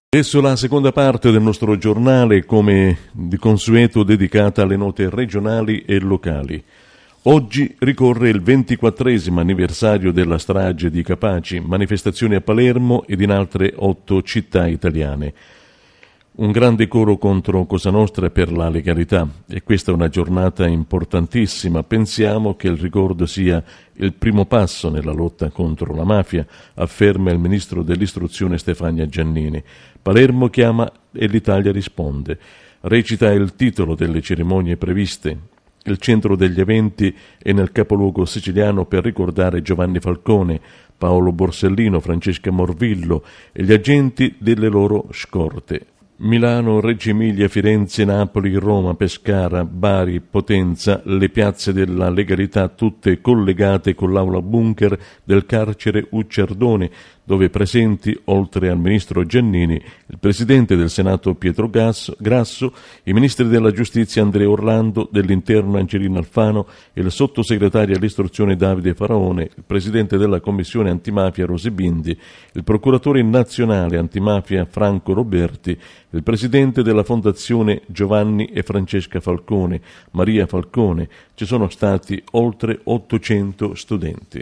Adesso la seconda parte del nostro giornale, come di consueto, dedicata alle note regionali e locali. Oggi ricorre il 24° anniversario della strage di Capaci, manifestazioni a Palermo ed in altre 8 città italiane. Un grande coro contro Cosa Nostra per la legalità, e questa è una giornata importantissima. Pensiamo che il ricordo sia il primo passo nella lotta contro la mafia, afferma il ministro dell'istruzione Stefania Giannini. Palermo chiama e l'Italia risponde. Recita il titolo delle cerimonie previste. Il centro degli eventi è nel capoluogo siciliano per ricordare Giovanni Falcone, Paolo Borsellino, Francesca Morvillo e gli agenti delle loro scorte. Milano, Reggio Emilia, Firenze, Napoli, Roma, Pescara, Bari, Potenza, le piazze della legalità tutte collegate con l'aula bunker del carcere Ucciardone, dove presenti, oltre al ministro Giannini, il presidente del Senato Pietro Grasso, i ministri della giustizia Andrea Orlando, dell'interno Angelino Alfano e il sottosegretario all'istruzione Davide Faraone, il presidente della commissione antimafia Rosy Bindi, il procuratore nazionale antimafia Franco Roberti, il presidente della fondazione Giovanni e Francesca Falcone, Maria Falcone. Ci sono stati oltre 800 studenti.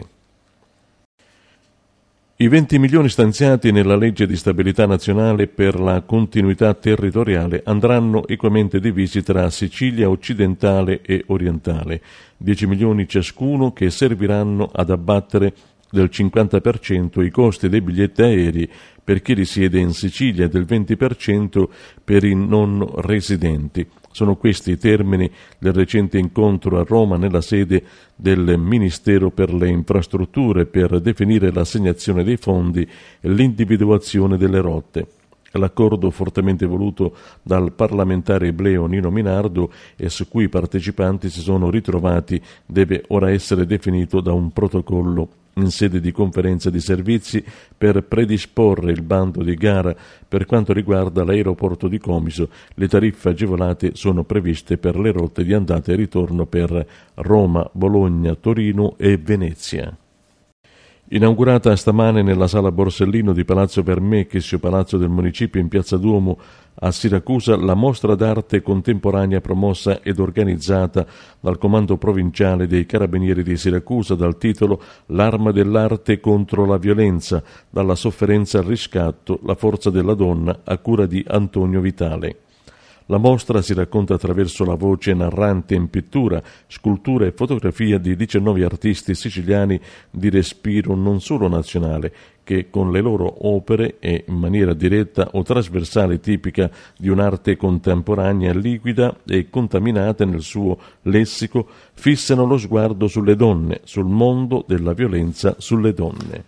I 20 milioni stanziati nella legge di stabilità nazionale per la continuità territoriale andranno equamente divisi tra Sicilia occidentale e orientale, 10 milioni ciascuno che serviranno ad abbattere del 50% i costi dei biglietti aerei per chi risiede in Sicilia e del 20% per i non residenti. Sono questi i termini del recente incontro a Roma nella sede del Ministero per le Infrastrutture per definire l'assegnazione dei fondi e l'individuazione delle rotte. L'accordo fortemente voluto dal parlamentare ebleo Nino Minardo e su cui i partecipanti si sono ritrovati deve ora essere definito da un protocollo in sede di conferenza di servizi per predisporre il bando di gara per quanto riguarda l'aeroporto di Comiso. Le tariffe agevolate sono previste per le rotte di andata e ritorno per Roma, Bologna, Torino e Venezia. Inaugurata stamane nella sala Borsellino di Palazzo Vermecchio, palazzo del municipio in Piazza Duomo a Siracusa, la mostra d'arte contemporanea promossa ed organizzata dal Comando Provinciale dei Carabinieri di Siracusa dal titolo L'arma dell'arte contro la violenza, dalla sofferenza al riscatto, la forza della donna, a cura di Antonio Vitale. La mostra si racconta attraverso la voce narrante in pittura, scultura e fotografia di 19 artisti siciliani di respiro non solo nazionale, che con le loro opere e in maniera diretta o trasversale tipica di un'arte contemporanea liquida e contaminata nel suo lessico, fissano lo sguardo sulle donne, sul mondo della violenza sulle donne.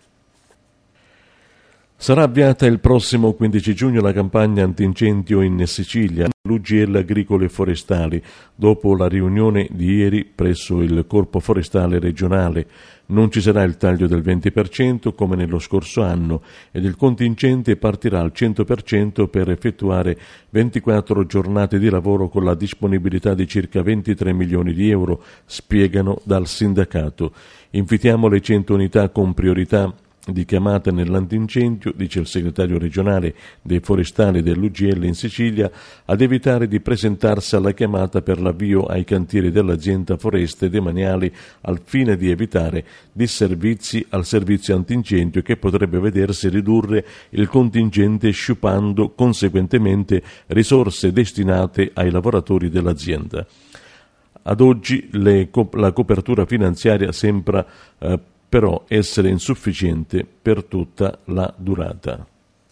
Sarà avviata il prossimo 15 giugno la campagna antincendio in Sicilia, l'UGL Agricole e Forestali, dopo la riunione di ieri presso il Corpo Forestale regionale. Non ci sarà il taglio del 20% come nello scorso anno ed il contingente partirà al 100% per effettuare 24 giornate di lavoro con la disponibilità di circa 23 milioni di euro, spiegano dal sindacato. Invitiamo le 100 unità con priorità di chiamata nell'antincendio, dice il segretario regionale dei forestali dell'UGL in Sicilia, ad evitare di presentarsi alla chiamata per l'avvio ai cantieri dell'azienda Foreste Demaniali al fine di evitare disservizi al servizio antincendio che potrebbe vedersi ridurre il contingente sciupando conseguentemente risorse destinate ai lavoratori dell'azienda. Ad oggi la copertura finanziaria sembra però essere insufficiente per tutta la durata.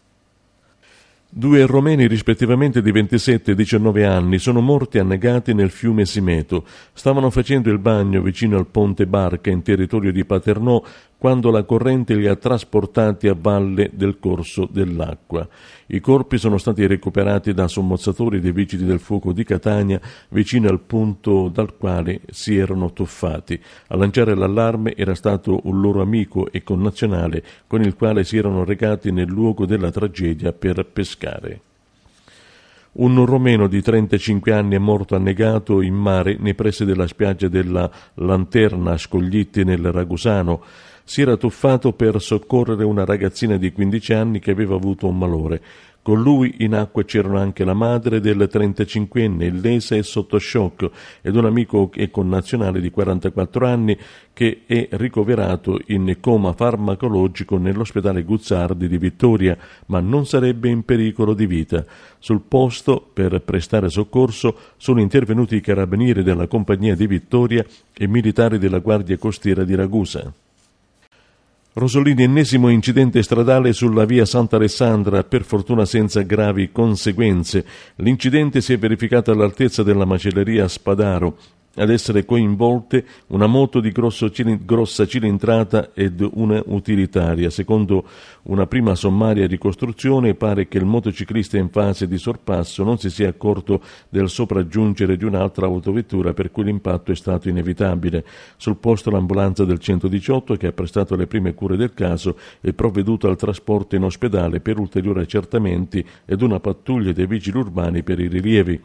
2 romeni rispettivamente di 27 e 19 anni sono morti annegati nel fiume Simeto. Stavano facendo il bagno vicino al ponte Barca in territorio di Paternò quando la corrente li ha trasportati a valle del corso dell'acqua. I corpi sono stati recuperati da sommozzatori dei vigili del fuoco di Catania vicino al punto dal quale si erano tuffati. A lanciare l'allarme era stato un loro amico e connazionale con il quale si erano recati nel luogo della tragedia per pescare. Un romeno di 35 anni è morto annegato in mare nei pressi della spiaggia della Lanterna a Scoglitti nel Ragusano. Si era tuffato per soccorrere una ragazzina di 15 anni che aveva avuto un malore. Con lui in acqua c'erano anche la madre del 35enne, illesa e sotto shock, ed un amico e connazionale di 44 anni che è ricoverato in coma farmacologico nell'ospedale Guzzardi di Vittoria, ma non sarebbe in pericolo di vita. Sul posto, per prestare soccorso, sono intervenuti i carabinieri della compagnia di Vittoria e militari della Guardia Costiera di Ragusa. Rosolini, ennesimo incidente stradale sulla via Sant'Alessandra, per fortuna senza gravi conseguenze. L'incidente si è verificato all'altezza della macelleria Spadaro. Ad essere coinvolte una moto di grossa cilindrata ed una utilitaria. Secondo una prima sommaria ricostruzione, pare che il motociclista in fase di sorpasso non si sia accorto del sopraggiungere di un'altra autovettura, per cui l'impatto è stato inevitabile. Sul posto l'ambulanza del 118, che ha prestato le prime cure del caso, è provveduto al trasporto in ospedale per ulteriori accertamenti ed una pattuglia dei vigili urbani per i rilievi.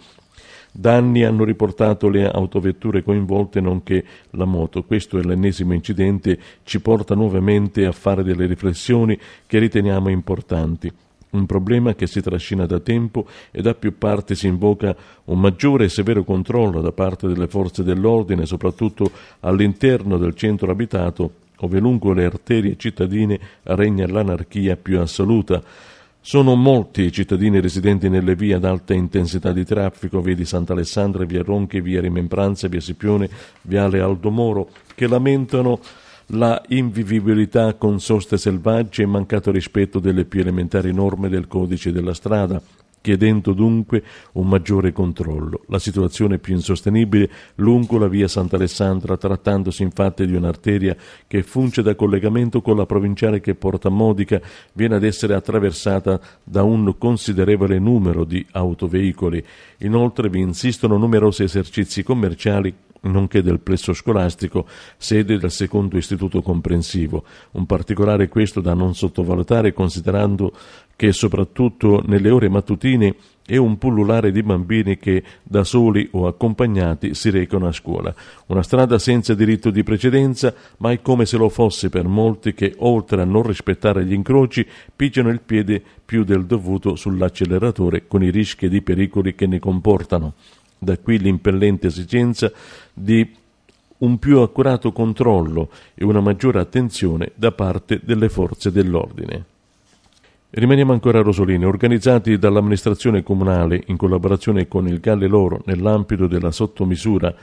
Danni hanno riportato le autovetture coinvolte nonché la moto. Questo è l'ennesimo incidente, ci porta nuovamente a fare delle riflessioni che riteniamo importanti. Un problema che si trascina da tempo e da più parti si invoca un maggiore e severo controllo da parte delle forze dell'ordine, soprattutto all'interno del centro abitato, ove lungo le arterie cittadine regna l'anarchia più assoluta. Sono molti i cittadini residenti nelle vie ad alta intensità di traffico, via di Sant'Alessandra, via Ronchi, via Rimembranza, via Scipione, viale Aldo Moro, che lamentano la invivibilità con soste selvagge e mancato rispetto delle più elementari norme del codice della strada, chiedendo dunque un maggiore controllo. La situazione è più insostenibile lungo la via Sant'Alessandra, trattandosi infatti di un'arteria che funge da collegamento con la provinciale che Porta Modica viene ad essere attraversata da un considerevole numero di autoveicoli. Inoltre vi insistono numerosi esercizi commerciali nonché del plesso scolastico, sede del secondo istituto comprensivo. Un particolare questo da non sottovalutare, considerando che soprattutto nelle ore mattutine è un pullulare di bambini che da soli o accompagnati si recano a scuola. Una strada senza diritto di precedenza, ma è come se lo fosse per molti che, oltre a non rispettare gli incroci, pigiano il piede più del dovuto sull'acceleratore, con i rischi ed i pericoli che ne comportano. Da qui l'impellente esigenza di un più accurato controllo e una maggiore attenzione da parte delle forze dell'ordine. Rimaniamo ancora a Rosolini, organizzati dall'amministrazione comunale in collaborazione con il Galle Loro nell'ambito della sottomisura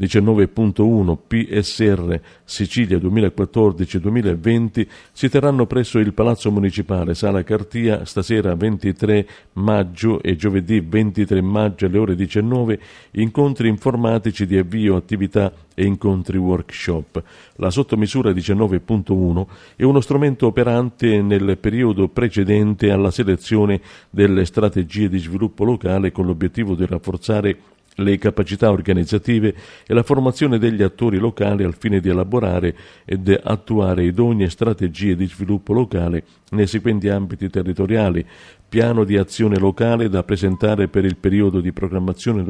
19.1 PSR Sicilia 2014-2020, si terranno presso il Palazzo Municipale, Sala Cartia, stasera 23 maggio e giovedì 23 maggio alle ore 19, incontri informatici di avvio attività e incontri workshop. La sottomisura 19.1 è uno strumento operante nel periodo precedente alla selezione delle strategie di sviluppo locale con l'obiettivo di rafforzare le capacità organizzative e la formazione degli attori locali al fine di elaborare ed attuare idonee strategie di sviluppo locale nei seguenti ambiti territoriali: piano di azione locale da presentare per il periodo di programmazione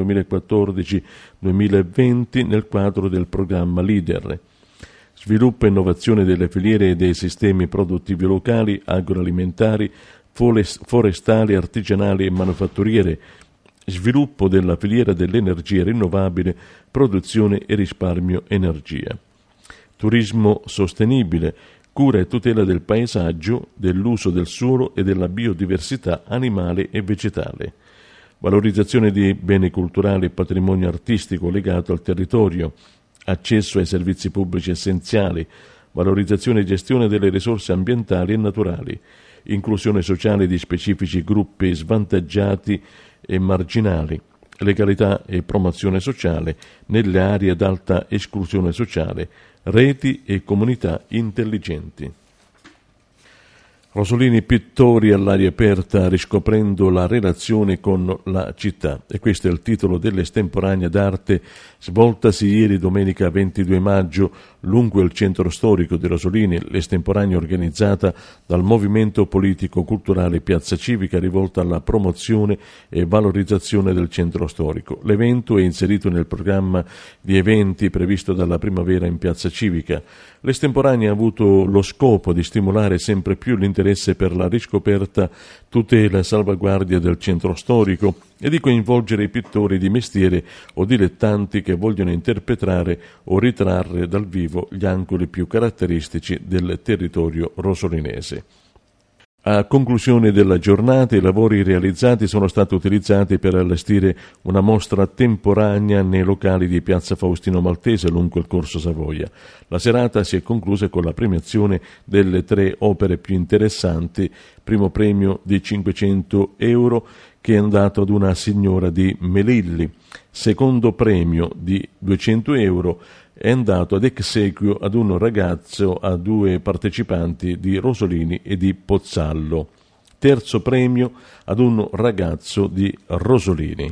2014-2020 nel quadro del programma LEADER, sviluppo e innovazione delle filiere e dei sistemi produttivi locali, agroalimentari, forestali, artigianali e manufatturiere, sviluppo della filiera dell'energia rinnovabile, produzione e risparmio energia, turismo sostenibile, cura e tutela del paesaggio, dell'uso del suolo e della biodiversità animale e vegetale, valorizzazione di beni culturali e patrimonio artistico legato al territorio, accesso ai servizi pubblici essenziali, valorizzazione e gestione delle risorse ambientali e naturali, inclusione sociale di specifici gruppi svantaggiati e marginali, legalità e promozione sociale nelle aree ad alta esclusione sociale, reti e comunità intelligenti. Rosolini, pittori all'aria aperta, riscoprendo la relazione con la città. E questo è il titolo dell'estemporanea d'arte svoltasi ieri domenica 22 maggio lungo il centro storico di Rosolini, l'estemporanea organizzata dal movimento politico-culturale Piazza Civica rivolta alla promozione e valorizzazione del centro storico. L'evento è inserito nel programma di eventi previsto dalla primavera in Piazza Civica. L'estemporanea ha avuto lo scopo di stimolare sempre più l'interazione interesse per la riscoperta, tutela e salvaguardia del centro storico e di coinvolgere i pittori di mestiere o dilettanti che vogliono interpretare o ritrarre dal vivo gli angoli più caratteristici del territorio rosolinese. A conclusione della giornata, i lavori realizzati sono stati utilizzati per allestire una mostra temporanea nei locali di Piazza Faustino Maltese lungo il Corso Savoia. La serata si è conclusa con la premiazione delle 3 opere più interessanti, primo premio di 500 euro che è andato ad una signora di Melilli, secondo premio di 200 euro è andato ad exequio ad un ragazzo, a 2 partecipanti di Rosolini e di Pozzallo. Terzo premio ad un ragazzo di Rosolini.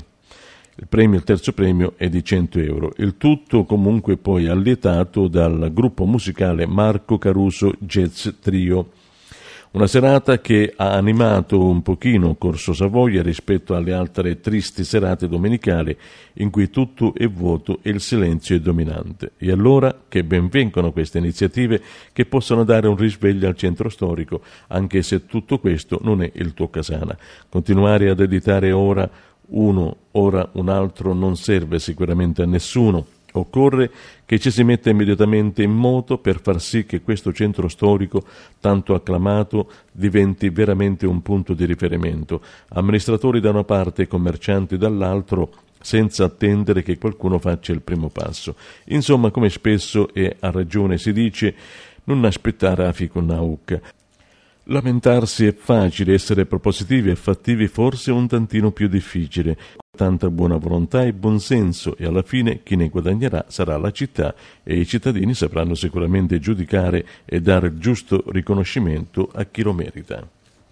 Il terzo premio è di 100 euro. Il tutto comunque poi allietato dal gruppo musicale Marco Caruso Jazz Trio. Una serata che ha animato un pochino Corso Savoia rispetto alle altre tristi serate domenicali in cui tutto è vuoto e il silenzio è dominante. E allora che ben vengano queste iniziative che possono dare un risveglio al centro storico, anche se tutto questo non è il tuo Casana. Continuare ad editare ora uno, ora un altro non serve sicuramente a nessuno. Occorre che ci si metta immediatamente in moto per far sì che questo centro storico, tanto acclamato, diventi veramente un punto di riferimento. Amministratori da una parte e commercianti dall'altro, senza attendere che qualcuno faccia il primo passo. Insomma, come spesso e a ragione si dice, non aspettare a ficonauc. Lamentarsi è facile, essere propositivi e fattivi forse un tantino più difficile. Tanta buona volontà e buonsenso e alla fine chi ne guadagnerà sarà la città e i cittadini sapranno sicuramente giudicare e dare il giusto riconoscimento a chi lo merita.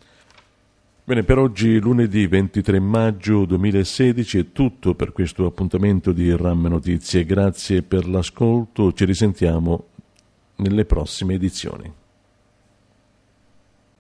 Bene, per oggi lunedì 23 maggio 2016 è tutto per questo appuntamento di RAM Notizie. Grazie per l'ascolto, ci risentiamo nelle prossime edizioni.